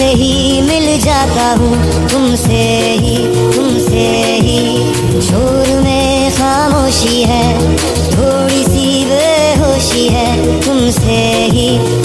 ही मिल जाता हूँ, तुमसे ही, तुमसे ही। शोर में खामोशी है, थोड़ी सी बेहोशी है, तुमसे ही